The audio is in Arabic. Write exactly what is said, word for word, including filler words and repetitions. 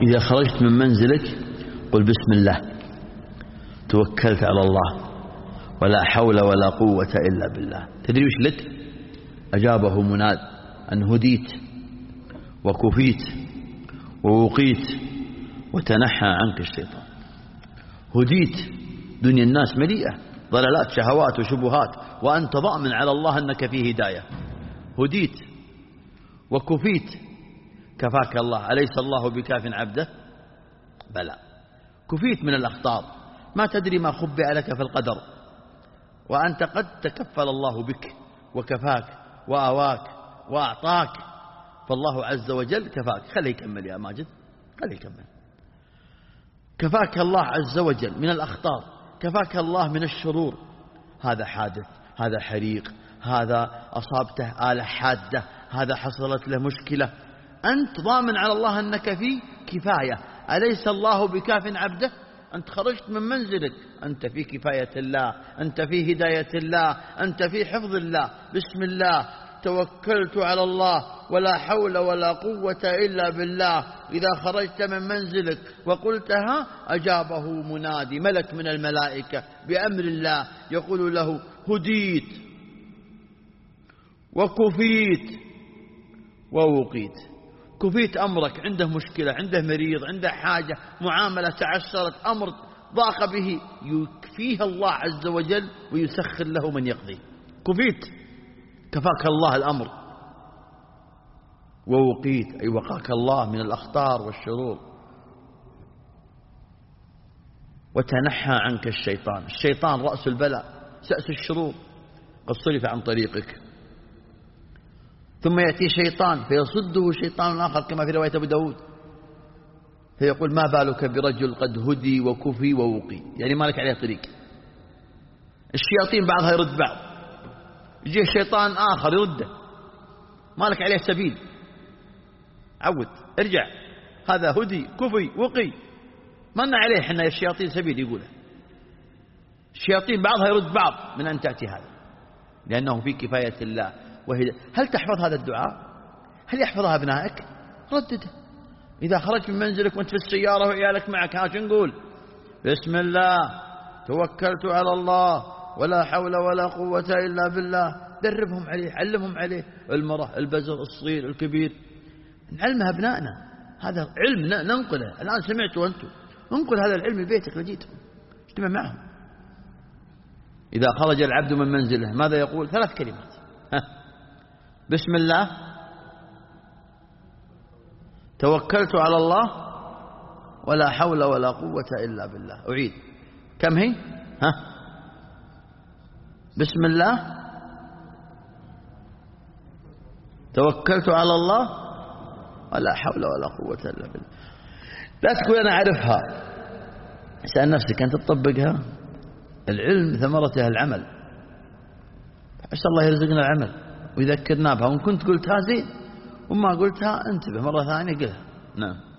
إذا خرجت من منزلك قل بسم الله توكلت على الله ولا حول ولا قوة إلا بالله. تدري وش لك؟ أجابه مناد أن هديت وكفيت ووقيت وتنحى عنك الشيطان. هديت، دنيا الناس مليئة ضلالات شهوات وشبهات، وأنت ضامن على الله أنك فيه هداية. هديت وكفيت، كفاك الله، أليس الله بكاف عبده؟ بلى. كفيت من الأخطار، ما تدري ما خبئ لك في القدر، وأنت قد تكفل الله بك وكفاك وآواك وأعطاك، فالله عز وجل كفاك. خليه يكمل يا ماجد، خليه يكمل. كفاك الله عز وجل من الأخطار، كفاك الله من الشرور. هذا حادث، هذا حريق، هذا أصابته آلة حادة، هذا حصلت له مشكلة، أنت ضامن على الله أنك فيه كفاية. أليس الله بكاف عبده؟ أنت خرجت من منزلك، أنت في كفاية الله، أنت في هداية الله، أنت في حفظ الله. بسم الله توكلت على الله ولا حول ولا قوة إلا بالله. إذا خرجت من منزلك وقلتها أجابه منادي، ملك من الملائكة بأمر الله، يقول له هديت وكفيت ووقيت. كفيت أمرك، عنده مشكلة، عنده مريض، عنده حاجة، معاملة تعسرت، أمر ضاق به، يكفيها الله عز وجل ويسخر له من يقضي. كفيت، كفاك الله الأمر. ووقيت أي وقاك الله من الأخطار والشرور. وتنحى عنك الشيطان. الشيطان رأس البلاء، سأس الشرور، قد صرف عن طريقك. ثم يأتي شيطان فيصده شيطان آخر كما في رواية أبو داود، فيقول ما بالك برجل قد هدي وكفي ووقي، يعني ما لك عليه طريق. الشياطين بعضها يرد بعض، يجيه شيطان آخر يرده، ما لك عليه سبيل. عود، ارجع، هذا هدي كفي وقي، ما لنا عليه حنا الشياطين سبيل. يقوله الشياطين بعضها يرد بعض من أن تأتي هذا، لأنه في كفاية الله. وهي هل تحفظ هذا الدعاء؟ هل يحفظها أبنائك؟ ردده. إذا خرجت من منزلك وانت في السيارة وعيالك معك، ها نقول بسم الله توكلت على الله ولا حول ولا قوة إلا بالله. دربهم عليه، علمهم عليه، المرأة، البزر، الصغير، الكبير، نعلمها أبنائنا. هذا علم ننقله. الآن سمعتوا أنتم، انقل هذا العلم لبيتك لجيتهم، اجتمع معهم. إذا خرج العبد من منزله ماذا يقول؟ ثلاث كلمات: بسم الله توكلت على الله ولا حول ولا قوة إلا بالله. أعيد، كم هي؟ ها بسم الله توكلت على الله ولا حول ولا قوة إلا بالله. لا تقول أنا أعرفها، اسأل نفسك أنت تطبقها. العلم ثمرته العمل، عسى الله يرزقنا العمل ويذكرنا بها. وإن كنت قلتها زين، وما قلتها انتبه مرة ثانية قلها. نعم.